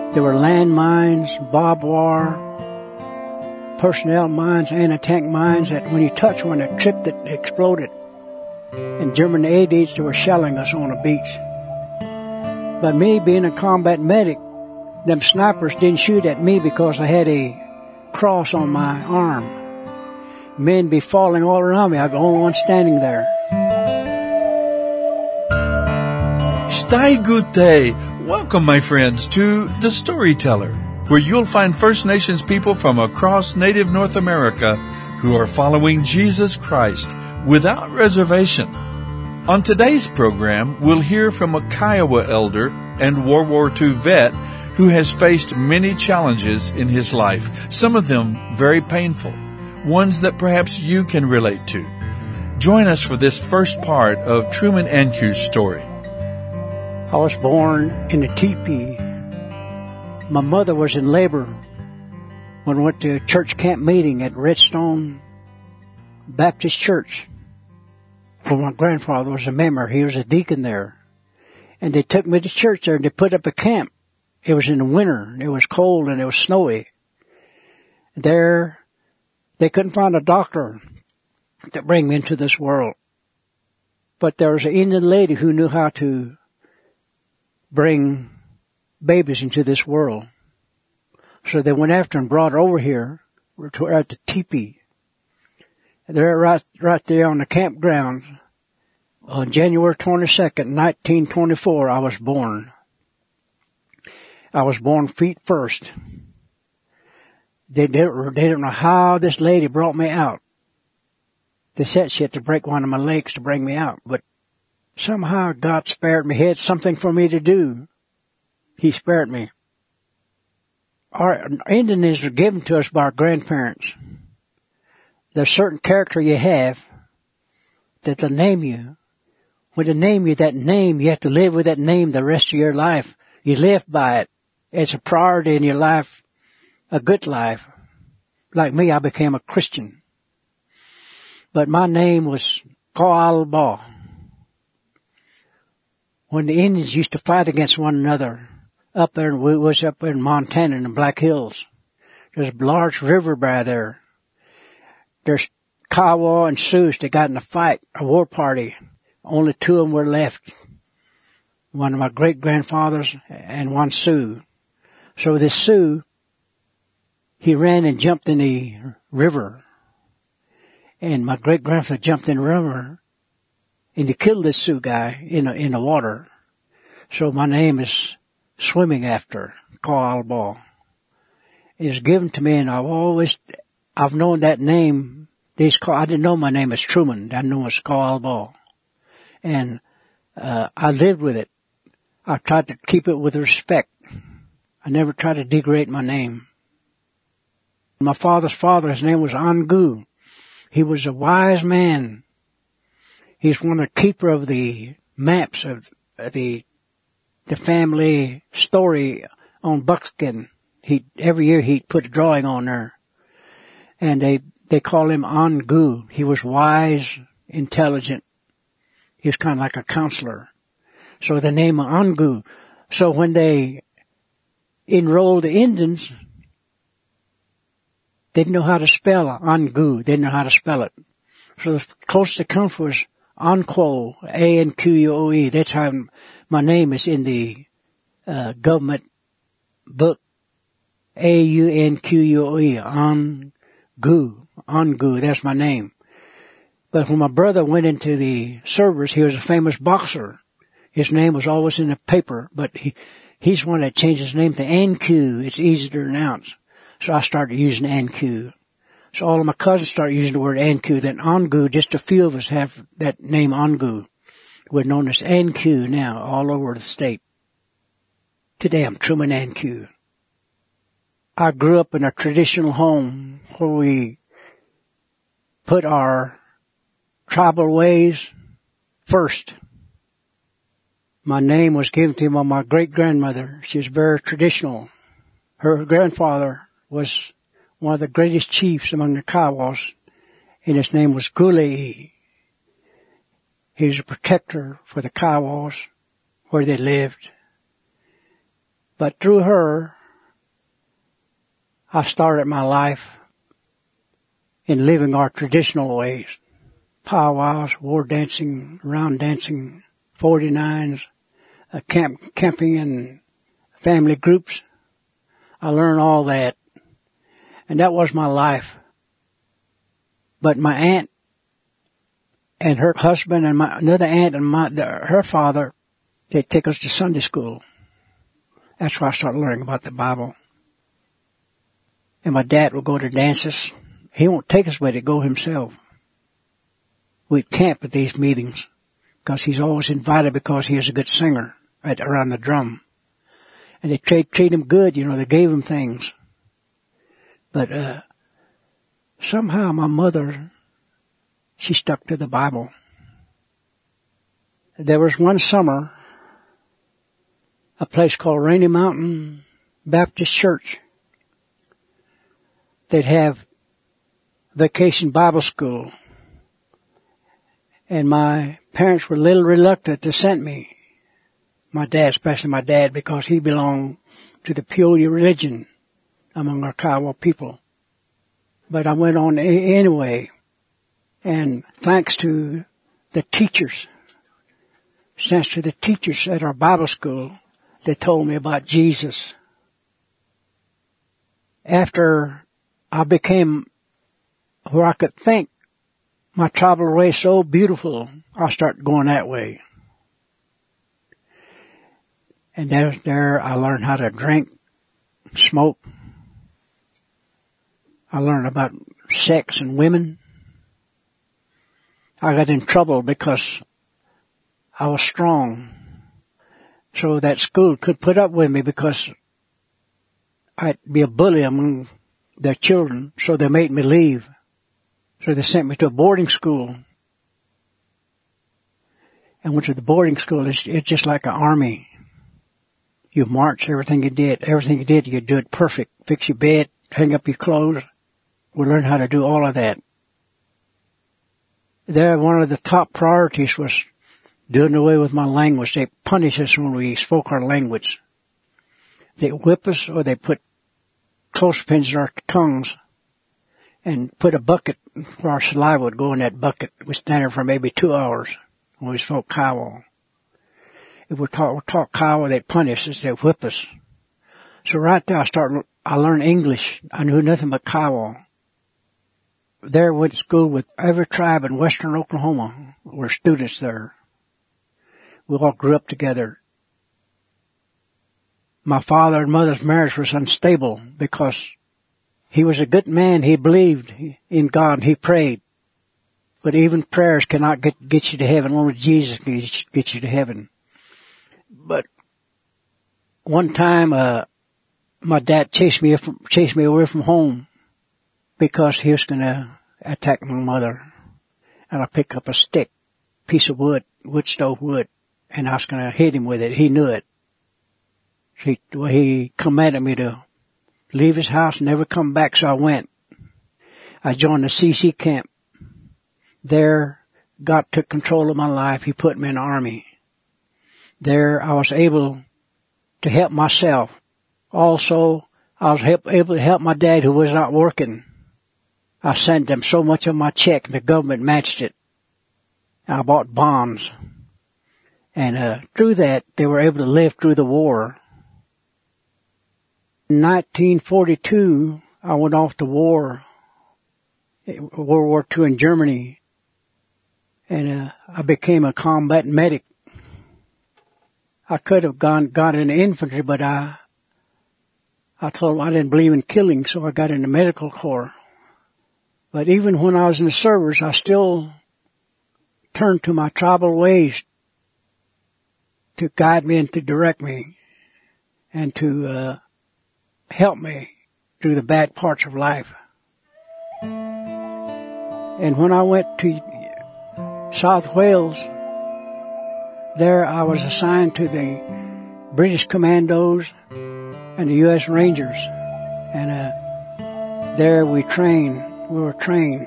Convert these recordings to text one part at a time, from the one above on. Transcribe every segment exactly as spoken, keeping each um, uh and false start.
There were landmines, barbed wire, personnel mines, anti-tank mines that when you touched one, it tripped, it exploded. And German A Ds, they were shelling us on the beach. But me being a combat medic, them snipers didn't shoot at me because I had a cross on my arm. Men be falling all around me. I'm the only one standing there. Stai Gute. Welcome, my friends, to The Storyteller, where you'll find First Nations people from across Native North America who are following Jesus Christ without reservation. On today's program, we'll hear from a Kiowa elder and World War Two vet who has faced many challenges in his life, some of them very painful, ones that perhaps you can relate to. Join us for this first part of Truman Ancu's story. I was born in a teepee. My mother was in labor when I went to a church camp meeting at Redstone Baptist Church. Well, my grandfather was a member. He was a deacon there. And they took me to church there and they put up a camp. It was in the winter. It was cold and it was snowy. There, they couldn't find a doctor to bring me into this world. But there was an Indian lady who knew how to bring babies into this world. So they went after and brought her over here. We're at the teepee. They're right, right there on the campground. On January twenty-second, nineteen twenty-four, I was born. I was born feet first. They, they, they don't know how this lady brought me out. They said she had to break one of my legs to bring me out, but somehow God spared me. He had something for me to do. He spared me. Our Indians were given to us by our grandparents. There's a certain character you have that they'll name you. When they name you that name, you have to live with that name the rest of your life. You live by it. It's a priority in your life, a good life. Like me, I became a Christian. But my name was Ka'alba. When the Indians used to fight against one another, up there, we was up in Montana in the Black Hills. There's a large river by there. There's Kiowa and Sioux. They got in a fight, a war party. Only two of them were left. One of my great-grandfathers and one Sioux. So this Sioux, he ran and jumped in the river. And my great-grandfather jumped in the river. And he killed this Sioux guy in the, in the water. So my name is swimming after Ka'alba. It was given to me, and I've always, I've known that name. These call, I didn't know my name is Truman. I knew it was Ka'alba. And, uh, I lived with it. I tried to keep it with respect. I never tried to degrade my name. My father's father, his name was Angu. He was a wise man. He's one of the keeper of the maps of the the family story on buckskin. He every year he'd put a drawing on there, and they they call him Angu. He was wise, intelligent. He was kind of like a counselor. So the name Angu. So when they enrolled the Indians, they didn't know how to spell Angu. They didn't know how to spell it. So the closest it comes was Anquo, A N Q U O E. That's how my name is in the uh, government book. A U N Q U O E. Angu. Angu. That's my name. But when my brother went into the service, he was a famous boxer. His name was always in the paper, but he, he's one that changed his name to Ancu. It's easy to pronounce. So I started using Ancu. So all of my cousins started using the word Ancu. Then Angu, just a few of us have that name Angu. We're known as Ancu now all over the state. Today I'm Truman Ancu. I grew up in a traditional home where we put our tribal ways first. My name was given to me by my great-grandmother. She was very traditional. Her grandfather was one of the greatest chiefs among the Kiowas, and his name was Gulei. He was a protector for the Kiowas where they lived. But through her, I started my life in living our traditional ways. Powwows, war dancing, round dancing, forty-nines, uh, camp, camping in family groups. I learned all that. And that was my life. But my aunt and her husband and my another aunt and my the, her father, they'd take us to Sunday school. That's where I started learning about the Bible. And my dad would go to dances. He won't take us, but he'd go himself. We'd camp at these meetings because he's always invited because he is a good singer at, around the drum. And they treat, treat him good, you know, they gave him things. But, uh, somehow my mother, she stuck to the Bible. There was one summer, a place called Rainy Mountain Baptist Church. They'd have vacation Bible school. And my parents were a little reluctant to send me. My dad, especially my dad, because he belonged to the Peoria religion among our Kiowa people. But I went on anyway. And thanks to the teachers, thanks to the teachers at our Bible school, they told me about Jesus. After I became where I could think, my tribal way so beautiful, I started going that way. And there, there I learned how to drink, smoke. I learned about sex and women. I got in trouble because I was strong. So that school could put up with me because I'd be a bully among their children, so they made me leave. So they sent me to a boarding school. And went to the boarding school. It's, it's just like an army. You march, everything you did, everything you did, you do it perfect. Fix your bed, hang up your clothes. We learned how to do all of that. There, one of the top priorities was doing away with my language. They punished us when we spoke our language. They whip us or they put clothespins in our tongues and put a bucket where our saliva would go in that bucket. We stand there for maybe two hours when we spoke Kiowa. If we talk, we talk Kiowa, they'd punish us, they'd whip us. So right there I started, I learned English. I knew nothing but Kiowa. There went to school with every tribe in western Oklahoma. Were students there. We all grew up together. My father and mother's marriage was unstable because he was a good man. He believed in God and he prayed. But even prayers cannot get, get you to heaven. Only Jesus can get you to heaven. But one time, uh, my dad chased me, chased me away from home because he was going to attack my mother. And I picked up a stick, piece of wood, wood stove wood, and I was going to hit him with it. He knew it. He, well, he commanded me to leave his house and never come back, so I went. I joined the C C camp. There, God took control of my life. He put me in the army. There, I was able to help myself. Also, I was help, able to help my dad who was not working. I sent them so much of my check and the government matched it. I bought bonds. And uh, through that, they were able to live through the war. In nineteen forty-two, I went off to war, World War Two in Germany. And uh, I became a combat medic. I could have gone, got in the infantry, but I, I told them I didn't believe in killing, so I got in the medical corps. But even when I was in the service, I still turned to my tribal ways to guide me and to direct me and to uh, help me through the bad parts of life. And when I went to South Wales, there I was assigned to the British Commandos and the U S Rangers. And uh, there we trained. We were trained.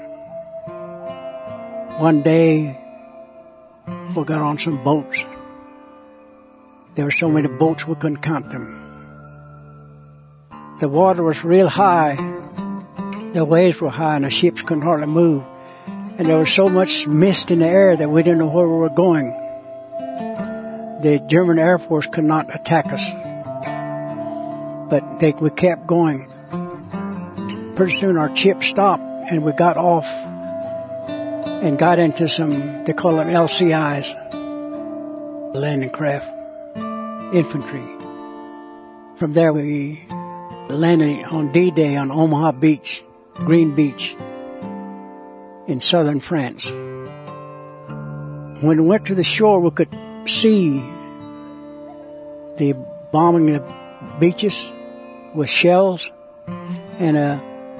One day, we got on some boats. There were so many boats we couldn't count them. The water was real high. The waves were high and the ships couldn't hardly move. And there was so much mist in the air that we didn't know where we were going. The German Air Force could not attack us. But they, we kept going. Pretty soon our ship stopped and we got off and got into some, they call them L C Is, landing craft, infantry. From there we landed on D-Day on Omaha Beach, Green Beach, in southern France. When we went to the shore, we could see the bombing the beaches with shells, and uh,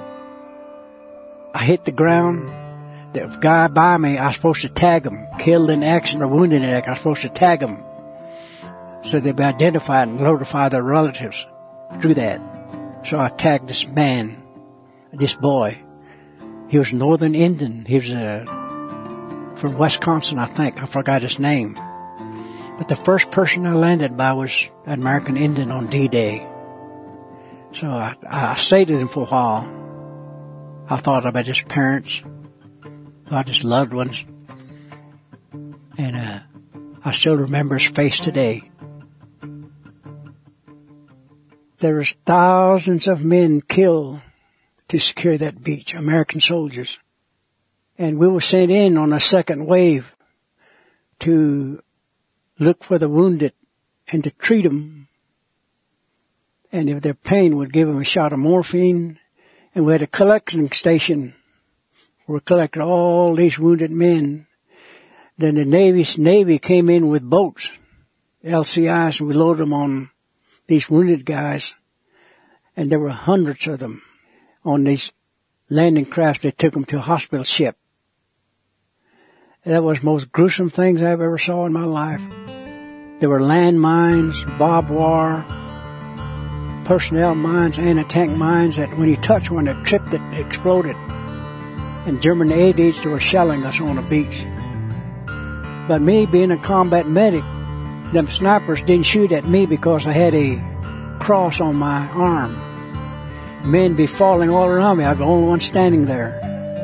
I hit the ground. The guy by me, I was supposed to tag him, killed in action or wounded in action. I was supposed to tag him so they'd be identified and notify their relatives through that. So I tagged this man, this boy. He was Northern Indian. He was uh, from Wisconsin, I think. I forgot his name. But the first person I landed by was an American Indian on D-Day. So I, I stayed with him for a while. I thought about his parents, about his loved ones. And uh, I still remember his face today. There was thousands of men killed to secure that beach, American soldiers. And we were sent in on a second wave to look for the wounded and to treat them. And if their pain, would give them a shot of morphine. And we had a collection station where we collected all these wounded men. Then the Navy, Navy came in with boats, L C Is, and we loaded them on these wounded guys. And there were hundreds of them on these landing crafts. They took them to a hospital ship. That was the most gruesome things I've ever saw in my life. There were land mines, barbed wire, personnel mines, anti-tank mines that when you touched one, it tripped, it exploded. And German A Ds were shelling us on the beach. But me being a combat medic, them snipers didn't shoot at me because I had a cross on my arm. Men be falling all around me. I was the only one standing there.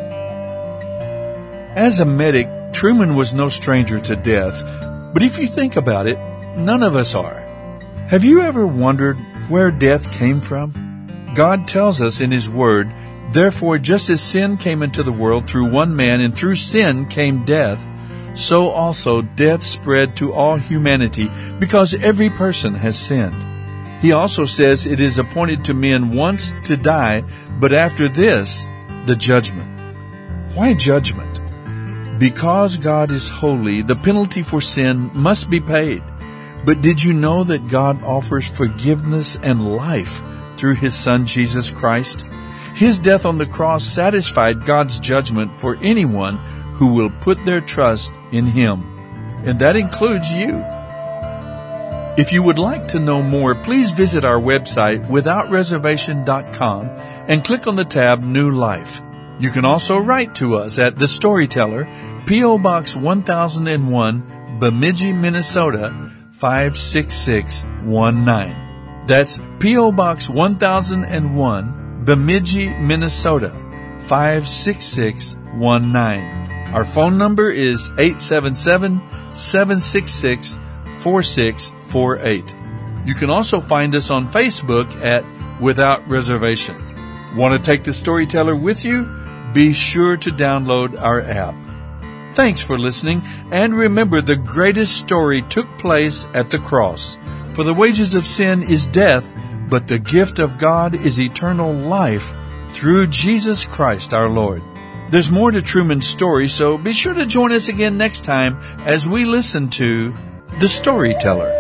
As a medic, Truman was no stranger to death. But if you think about it, none of us are. Have you ever wondered where death came from? God tells us in His Word, "Therefore, just as sin came into the world through one man, and through sin came death, so also death spread to all humanity, because every person has sinned." He also says it is appointed to men once to die, but after this, the judgment. Why judgment? Because God is holy, the penalty for sin must be paid. But did you know that God offers forgiveness and life through His Son, Jesus Christ? His death on the cross satisfied God's judgment for anyone who will put their trust in Him. And that includes you. If you would like to know more, please visit our website, without reservation dot com, and click on the tab New Life. You can also write to us at The Storyteller, P O. Box one thousand one, Bemidji, Minnesota, five six six one nine. That's P O. Box one thousand one, Bemidji, Minnesota, five six six one nine. Our phone number is eight seven seven, seven six six, four six four eight. You can also find us on Facebook at Without Reservation. Want to take The Storyteller with you? Be sure to download our app. Thanks for listening, and remember, the greatest story took place at the cross. For the wages of sin is death, but the gift of God is eternal life through Jesus Christ our Lord. There's more to Truman's story, so be sure to join us again next time as we listen to The Storyteller.